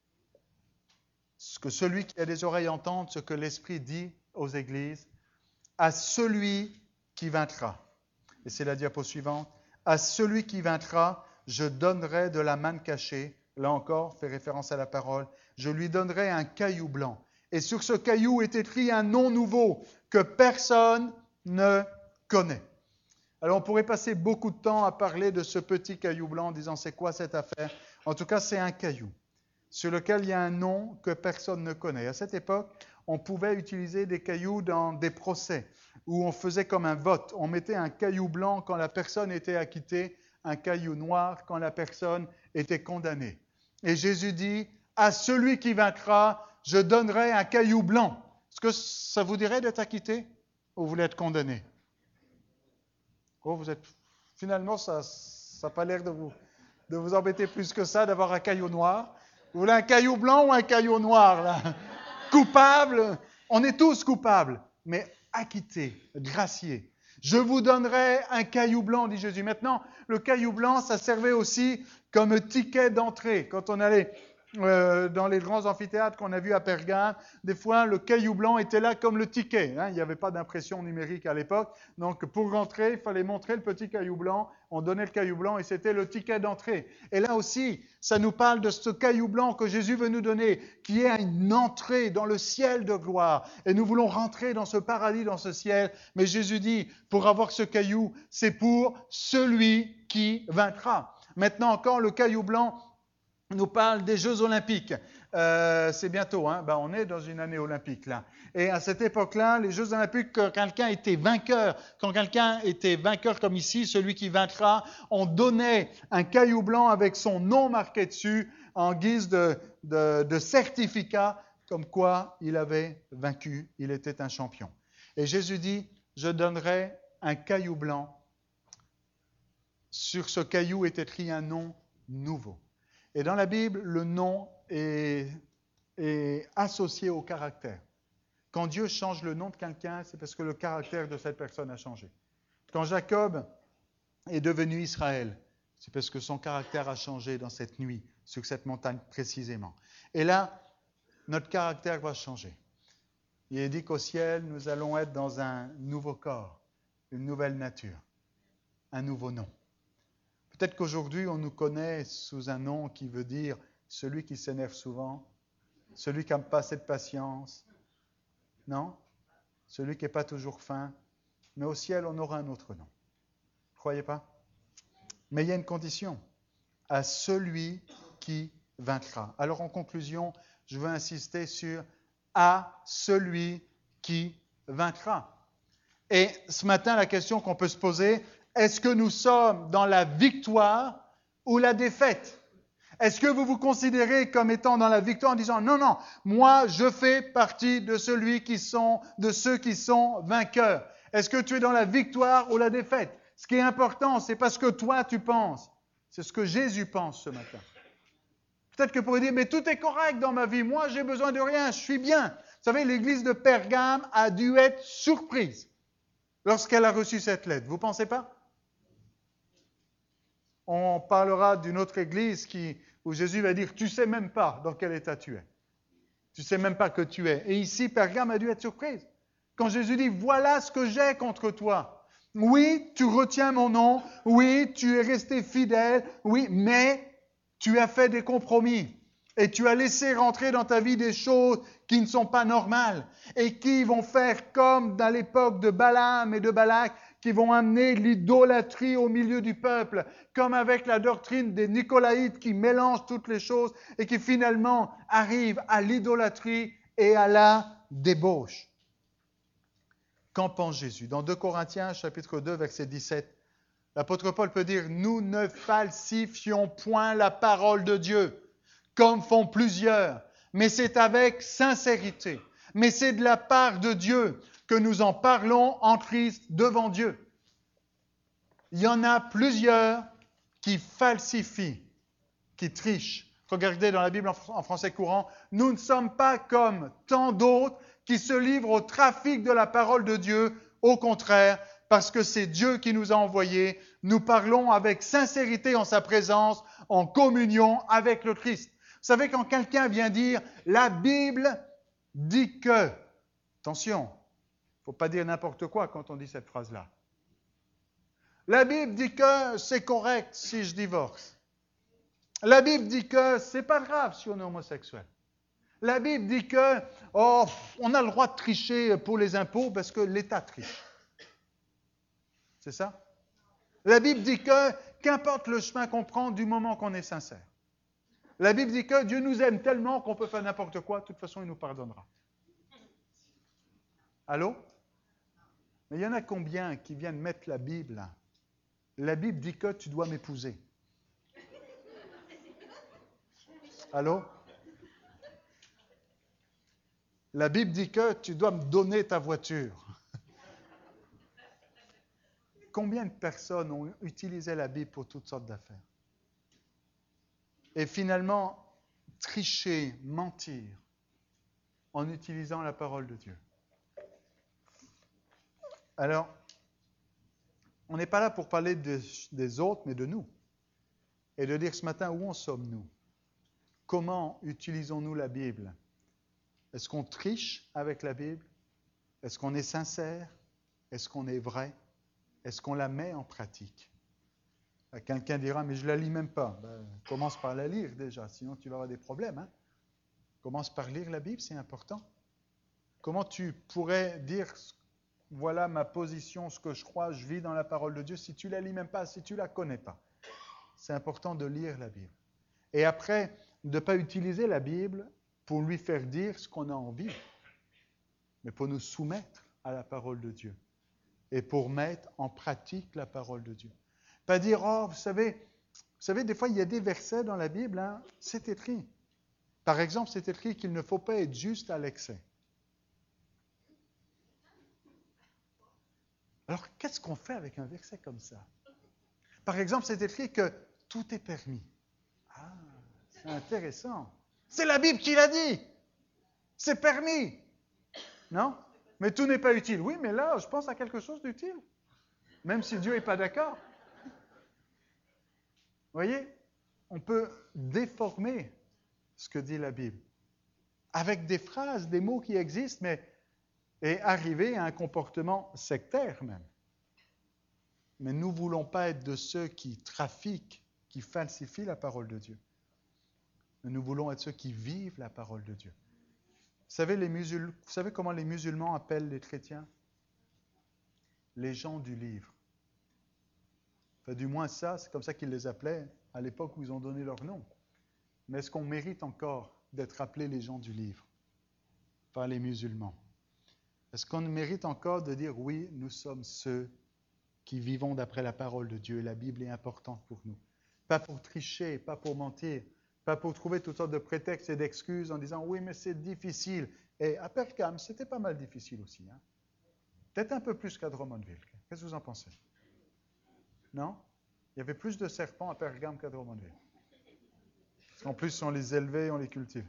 Que celui qui a des oreilles entende ce que l'Esprit dit aux églises, à celui qui vaincra. Et c'est la diapo suivante. À celui qui vaincra, je donnerai de la manne cachée. Là encore, fait référence à la parole. Je lui donnerai un caillou blanc. Et sur ce caillou est écrit un nom nouveau que personne ne connaît. Alors on pourrait passer beaucoup de temps à parler de ce petit caillou blanc en disant c'est quoi cette affaire? En tout cas, c'est un caillou sur lequel il y a un nom que personne ne connaît. À cette époque, on pouvait utiliser des cailloux dans des procès où on faisait comme un vote. On mettait un caillou blanc quand la personne était acquittée, un caillou noir quand la personne était condamnée. Et Jésus dit, à celui qui vaincra, je donnerai un caillou blanc. Est-ce que ça vous dirait d'être acquitté ou vous voulez être condamné? Oh, vous êtes... Finalement, ça n'a pas l'air de vous, de vous embêter plus que ça d'avoir un caillou noir. Vous voulez un caillou blanc ou un caillou noir là? Coupable, on est tous coupables, mais acquittés, graciés. Je vous donnerai un caillou blanc, dit Jésus. Maintenant, le caillou blanc, ça servait aussi comme ticket d'entrée. Quand on allait euh, dans les grands amphithéâtres qu'on a vus à Pergame, des fois, le caillou blanc était là comme le ticket. Hein. Il n'y avait pas d'impression numérique à l'époque. Donc, pour rentrer, il fallait montrer le petit caillou blanc. On donnait le caillou blanc et c'était le ticket d'entrée. Et là aussi, ça nous parle de ce caillou blanc que Jésus veut nous donner, qui est une entrée dans le ciel de gloire. Et nous voulons rentrer dans ce paradis, dans ce ciel. Mais Jésus dit, pour avoir ce caillou, c'est pour celui qui vaincra. Maintenant encore, le caillou blanc nous parle des Jeux Olympiques. Euh, c'est bientôt, hein? Ben, on est dans une année olympique là. Et à cette époque-là, les Jeux Olympiques, quand quelqu'un était vainqueur, quand quelqu'un était vainqueur comme ici, celui qui vaincra, on donnait un caillou blanc avec son nom marqué dessus en guise de, de, de certificat, comme quoi il avait vaincu, il était un champion. Et Jésus dit, je donnerai un caillou blanc. Sur ce caillou est écrit un nom nouveau. Et dans la Bible, le nom est, est associé au caractère. Quand Dieu change le nom de quelqu'un, c'est parce que le caractère de cette personne a changé. Quand Jacob est devenu Israël, c'est parce que son caractère a changé dans cette nuit, sur cette montagne précisément. Et là, notre caractère va changer. Il est dit qu'au ciel, nous allons être dans un nouveau corps, une nouvelle nature, un nouveau nom. Peut-être qu'aujourd'hui, on nous connaît sous un nom qui veut dire celui qui s'énerve souvent, celui qui n'a pas assez de patience, non? Celui qui n'est pas toujours fin. Mais au ciel, on aura un autre nom. Ne croyez pas? Mais il y a une condition, à celui qui vaincra. Alors en conclusion, je veux insister sur à celui qui vaincra. Et ce matin, la question qu'on peut se poser, est-ce que nous sommes dans la victoire ou la défaite? Est-ce que vous vous considérez comme étant dans la victoire en disant « Non, non, moi, je fais partie de, celui qui sont, de ceux qui sont vainqueurs ». Est-ce que tu es dans la victoire ou la défaite? Ce qui est important, c'est pas ce que toi, tu penses. C'est ce que Jésus pense ce matin. Peut-être que vous pourrez dire « Mais tout est correct dans ma vie. Moi, j'ai besoin de rien. Je suis bien. » Vous savez, l'église de Pergame a dû être surprise lorsqu'elle a reçu cette lettre. Vous ne pensez pas? On parlera d'une autre église qui, où Jésus va dire « Tu ne sais même pas dans quel état tu es. Tu ne sais même pas que tu es. » Et ici, Pergame a dû être surprise. Quand Jésus dit « Voilà ce que j'ai contre toi. Oui, tu retiens mon nom. Oui, tu es resté fidèle. Oui, mais tu as fait des compromis. Et tu as laissé rentrer dans ta vie des choses qui ne sont pas normales et qui vont faire comme dans l'époque de Balaam et de Balak, qui vont amener l'idolâtrie au milieu du peuple, comme avec la doctrine des Nicolaïtes qui mélangent toutes les choses et qui finalement arrivent à l'idolâtrie et à la débauche. Qu'en pense Jésus? Dans deux Corinthiens, chapitre deux, verset dix-sept, l'apôtre Paul peut dire « Nous ne falsifions point la parole de Dieu, comme font plusieurs, mais c'est avec sincérité. Mais c'est de la part de Dieu que nous en parlons en Christ devant Dieu. » Il y en a plusieurs qui falsifient, qui trichent Regardez dans la Bible en français courant, nous ne sommes pas comme tant d'autres qui se livrent au trafic de la parole de Dieu. Au contraire, parce que c'est Dieu qui nous a envoyés, nous parlons avec sincérité en sa présence, en communion avec le Christ. Vous savez, quand quelqu'un vient dire « la Bible dit que », attention, il ne faut pas dire n'importe quoi quand on dit cette phrase-là. La Bible dit que c'est correct si je divorce. La Bible dit que c'est pas grave si on est homosexuel. La Bible dit que oh, on a le droit de tricher pour les impôts parce que l'État triche. C'est ça? La Bible dit que qu'importe le chemin qu'on prend du moment qu'on est sincère. La Bible dit que Dieu nous aime tellement qu'on peut faire n'importe quoi, de toute façon il nous pardonnera. Allô? Mais il y en a combien qui viennent mettre la Bible là? La Bible dit que tu dois m'épouser. Allô? La Bible dit que tu dois me donner ta voiture. Combien de personnes ont utilisé la Bible pour toutes sortes d'affaires? Et finalement, tricher, mentir, en utilisant la parole de Dieu. Alors, on n'est pas là pour parler de, des autres, mais de nous. Et de dire ce matin, où en sommes-nous? Comment utilisons-nous la Bible? Est-ce qu'on triche avec la Bible? Est-ce qu'on est sincère? Est-ce qu'on est vrai? Est-ce qu'on la met en pratique? Quelqu'un dira, mais je ne la lis même pas. Ben, commence par la lire déjà, sinon tu vas avoir des problèmes. Hein? Commence par lire la Bible, c'est important. Comment tu pourrais dire, voilà ma position, ce que je crois, je vis dans la parole de Dieu, si tu ne la lis même pas, si tu ne la connais pas? C'est important de lire la Bible. Et après, de ne pas utiliser la Bible pour lui faire dire ce qu'on a envie, mais pour nous soumettre à la parole de Dieu et pour mettre en pratique la parole de Dieu. Pas dire, oh, vous savez, vous savez, des fois, il y a des versets dans la Bible, hein, c'est écrit. Par exemple, c'est écrit qu'il ne faut pas être juste à l'excès. Alors, qu'est-ce qu'on fait avec un verset comme ça? Par exemple, c'est écrit que tout est permis. Ah, c'est intéressant. C'est la Bible qui l'a dit. C'est permis. Non? Mais tout n'est pas utile. Oui, mais là, je pense à quelque chose d'utile. Même si Dieu n'est pas d'accord. Vous voyez? On peut déformer ce que dit la Bible. Avec des phrases, des mots qui existent, mais et arriver à un comportement sectaire même. Mais nous ne voulons pas être de ceux qui trafiquent, qui falsifient la parole de Dieu. Mais nous voulons être ceux qui vivent la parole de Dieu. Vous savez, les musul... Vous savez comment les musulmans appellent les chrétiens? Les gens du livre. Enfin, du moins ça, c'est comme ça qu'ils les appelaient à l'époque où ils ont donné leur nom. Mais est-ce qu'on mérite encore d'être appelés les gens du livre par les musulmans? Est-ce qu'on mérite encore de dire oui, nous sommes ceux qui vivons d'après la parole de Dieu et la Bible est importante pour nous? Pas pour tricher, pas pour mentir, pas pour trouver toutes sortes de prétextes et d'excuses en disant oui, mais c'est difficile. Et à Pergame, c'était pas mal difficile aussi. Hein? Peut-être un peu plus qu'à Drummondville. Qu'est-ce que vous en pensez? Non? Il y avait plus de serpents à Pergame qu'à Drummondville. En plus, on les élevait, on les cultive.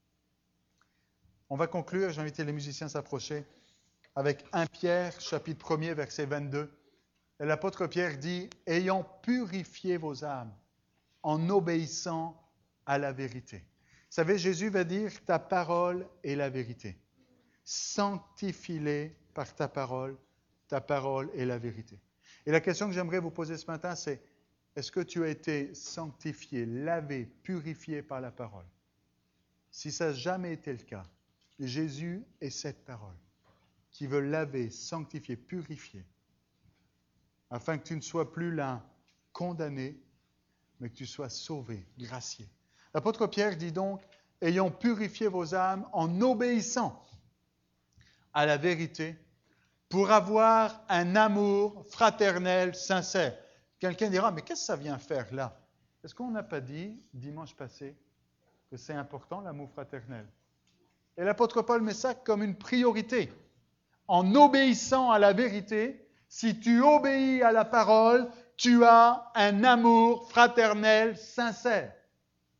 On va conclure, j'ai invité les musiciens à s'approcher, avec premier Pierre, chapitre premier, verset vingt-deux. Et l'apôtre Pierre dit « Ayant purifié vos âmes en obéissant à la vérité. » Vous savez, Jésus va dire « Ta parole est la vérité. Sanctifie-les par ta parole, ta parole est la vérité. » Et la question que j'aimerais vous poser ce matin, c'est est-ce que tu as été sanctifié, lavé, purifié par la parole? Si ça n'a jamais été le cas, Jésus est cette parole qui veut laver, sanctifier, purifier, afin que tu ne sois plus là condamné, mais que tu sois sauvé, gracié. L'apôtre Pierre dit donc, ayant purifié vos âmes en obéissant à la vérité, pour avoir un amour fraternel sincère. Quelqu'un dira, mais qu'est-ce que ça vient faire là? Est-ce qu'on n'a pas dit, dimanche passé, que c'est important l'amour fraternel? Et l'apôtre Paul met ça comme une priorité. En obéissant à la vérité, si tu obéis à la parole, tu as un amour fraternel sincère.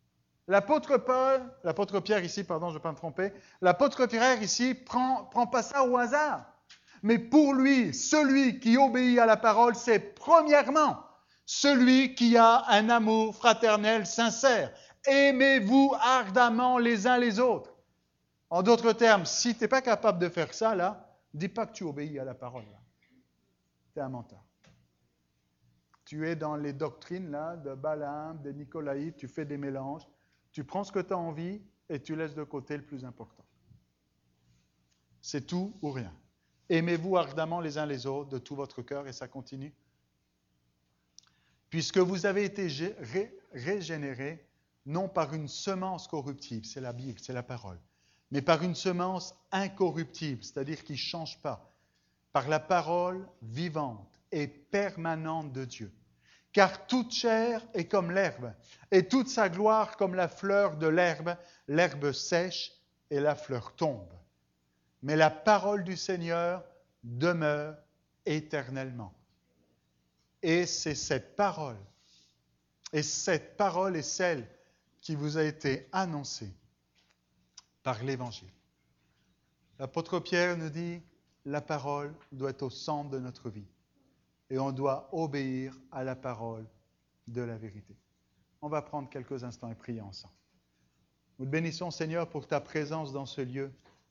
L'apôtre Paul, l'apôtre Pierre ici, pardon, je ne vais pas me tromper, l'apôtre Pierre ici prend, prend pas ça au hasard. Mais pour lui, celui qui obéit à la parole, c'est premièrement celui qui a un amour fraternel sincère. Aimez-vous ardemment les uns les autres. En d'autres termes, si tu n'es pas capable de faire ça, là, dis pas que tu obéis à la parole. Tu es un menteur. Tu es dans les doctrines là, de Balaam, de Nicolaïde, tu fais des mélanges, tu prends ce que tu as envie et tu laisses de côté le plus important. C'est tout ou rien. Aimez-vous ardemment les uns les autres de tout votre cœur, et ça continue. Puisque vous avez été ré- régénérés, non par une semence corruptible, c'est la Bible, c'est la parole, mais par une semence incorruptible, c'est-à-dire qui ne change pas, par la parole vivante et permanente de Dieu. Car toute chair est comme l'herbe, et toute sa gloire comme la fleur de l'herbe. L'herbe sèche et la fleur tombe. Mais la parole du Seigneur demeure éternellement. Et c'est cette parole, et cette parole est celle qui vous a été annoncée par l'Évangile. L'apôtre Pierre nous dit, la parole doit être au centre de notre vie. Et on doit obéir à la parole de la vérité. On va prendre quelques instants et prier ensemble. Nous te bénissons, Seigneur, pour ta présence dans ce lieu.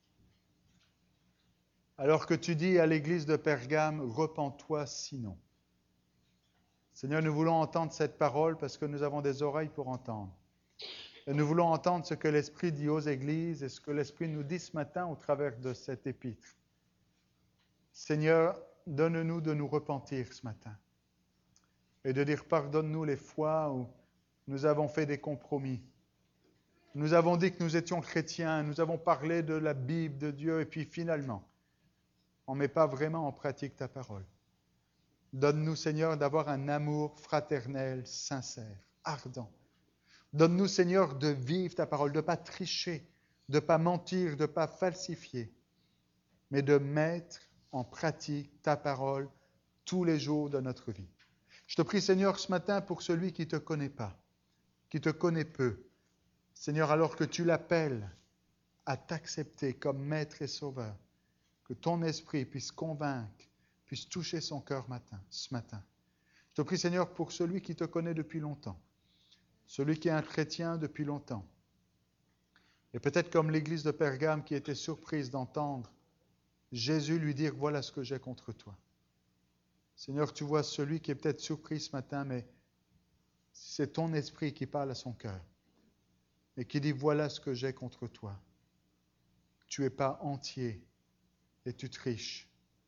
Alors que tu dis à l'église de Pergame, repens-toi sinon. Seigneur, nous voulons entendre cette parole parce que nous avons des oreilles pour entendre. Et nous voulons entendre ce que l'Esprit dit aux églises et ce que l'Esprit nous dit ce matin au travers de cet épître. Seigneur, donne-nous de nous repentir ce matin et de dire pardonne-nous les fois où nous avons fait des compromis. Nous avons dit que nous étions chrétiens, nous avons parlé de la Bible, de Dieu, et puis finalement, on ne met pas vraiment en pratique ta parole. Donne-nous, Seigneur, d'avoir un amour fraternel, sincère, ardent. Donne-nous, Seigneur, de vivre ta parole, de ne pas tricher, de ne pas mentir, de ne pas falsifier, mais de mettre en pratique ta parole tous les jours de notre vie. Je te prie, Seigneur, ce matin pour celui qui ne te connaît pas, qui te connaît peu. Seigneur, alors que tu l'appelles à t'accepter comme maître et sauveur, que ton esprit puisse convaincre, puisse toucher son cœur matin, ce matin. Je te prie, Seigneur, pour celui qui te connaît depuis longtemps, celui qui est un chrétien depuis longtemps, et peut-être comme l'église de Pergame qui était surprise d'entendre Jésus lui dire, voilà ce que j'ai contre toi. Seigneur, tu vois celui qui est peut-être surpris ce matin, mais c'est ton esprit qui parle à son cœur et qui dit, voilà ce que j'ai contre toi. Tu n'es pas entier et tu triches.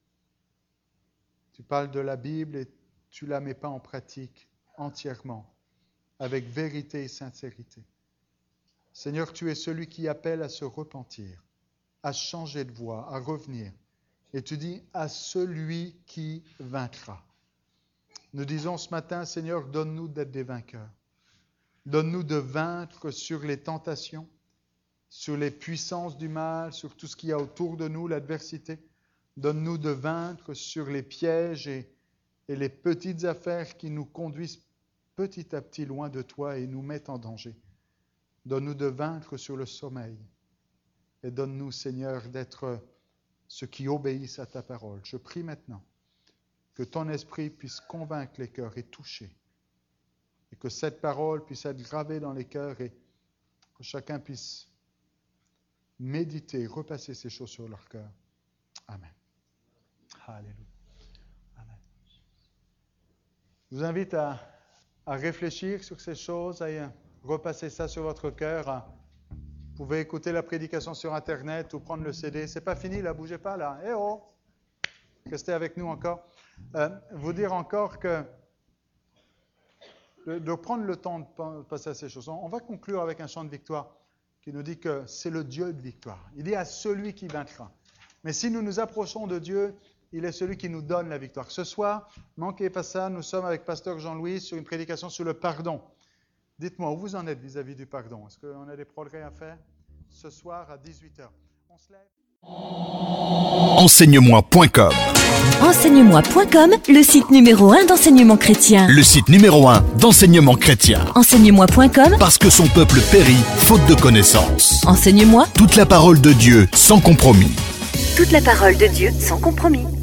Tu parles de la Bible et tu ne la mets pas en pratique entièrement, avec vérité et sincérité. Seigneur, tu es celui qui appelle à se repentir, à changer de voie, à revenir. Et tu dis, à celui qui vaincra. Nous disons ce matin, Seigneur, donne-nous d'être des vainqueurs. Donne-nous de vaincre sur les tentations, sur les puissances du mal, sur tout ce qu'il y a autour de nous, l'adversité. Donne-nous de vaincre sur les pièges et, et les petites affaires qui nous conduisent petit à petit loin de toi et nous mettent en danger. Donne-nous de vaincre sur le sommeil. Et donne-nous, Seigneur, d'être ceux qui obéissent à ta parole. Je prie maintenant que ton esprit puisse convaincre les cœurs et toucher. Et que cette parole puisse être gravée dans les cœurs et que chacun puisse méditer, repasser ces choses sur leur cœur. Amen. Alléluia. Amen. Je vous invite à, à réfléchir sur ces choses, à repasser ça sur votre cœur. À, Vous pouvez écouter la prédication sur Internet ou prendre le C D. C'est pas fini, là, bougez pas, là. Eh oh! Restez avec nous encore. Euh, vous dire encore que de, de prendre le temps de passer à ces choses. On va conclure avec un chant de victoire qui nous dit que c'est le Dieu de victoire. Il dit à celui qui vaincra. Mais si nous nous approchons de Dieu, il est celui qui nous donne la victoire. Ce soir, manquez pas ça, nous sommes avec Pasteur Jean-Louis sur une prédication sur le pardon. Dites-moi, où vous en êtes vis-à-vis du pardon? Est-ce qu'on a des progrès à faire? Ce soir à dix-huit heures. On se lève. Enseigne-moi point com. Enseigne-moi point com, le site numéro un d'enseignement chrétien. Le site numéro un d'enseignement chrétien. Enseigne-moi point com, Parce que son peuple périt faute de connaissances. enseigne-moi Toute la parole de Dieu sans compromis. toute la parole de Dieu sans compromis.